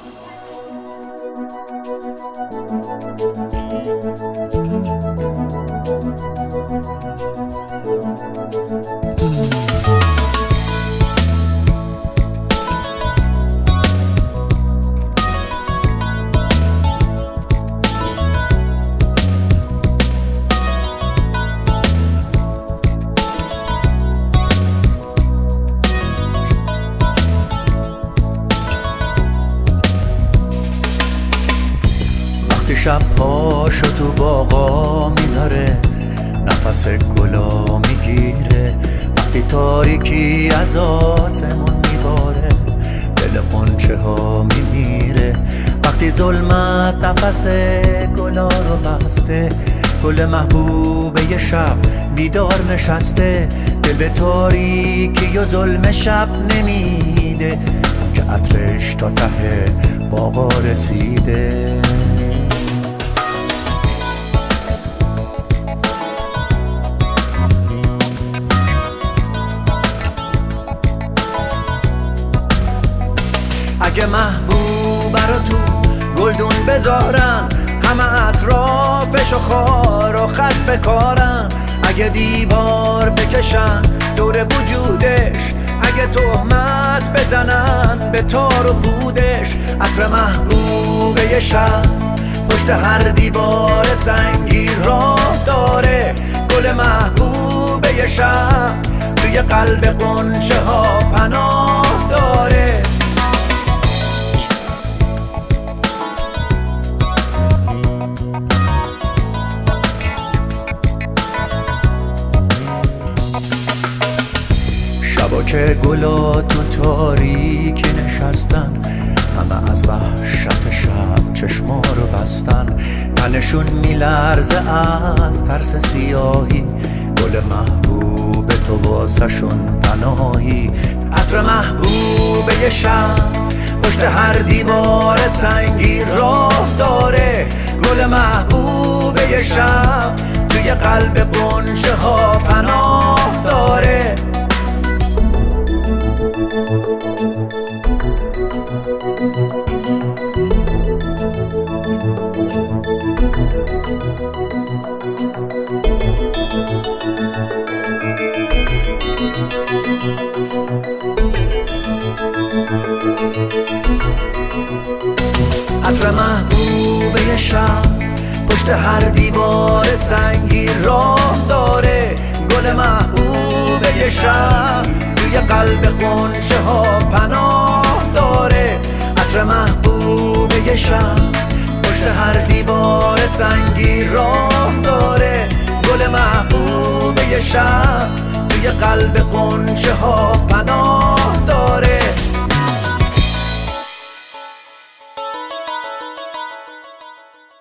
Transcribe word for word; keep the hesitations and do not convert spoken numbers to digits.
شب پاشو تو باغا میذاره، نفس گلا میگیره، وقتی تاریکی از آسمون میباره، دل قنچه ها میمیره، وقتی ظلمت نفس گلا رو بسته، گل محبوبه شب بیدار نشسته، دل به تاریکی و ظلم شب نمیده که عطرش تا ته باغا رسیده. اگه محبوبه رو تو گلدون بذارن، همه اطرافشو خار و خس بکارن، اگه دیوار بکشن دور وجودش، اگه تهمت بزنن به تار و پودش، عطر محبوبه شب پشت هر دیوار سنگی راه داره، گل محبوبه شب توی قلب قنچه ها پناه داره. شبا که گلا تو تاریکی نشستن، همه از وحشت شب چشما رو بستن، تنشون میلرزه از ترس سیاهی، گل محبوب تو واسه شون پناهی، عطر محبوبه شب پشت هر دیوار سنگی راه داره، گل محبوبه شب توی قلب قنچه ها پناه داره. عطر محبوبه شب پشت هر دیوار سنگی راه داره، گل محبوبه شب توی قلب قنچه ها پناه داره، عطر محبوبه شب پشت هر دیوار سنگی راه داره، گل محبوبه شب توی قلب قنچه ها پناه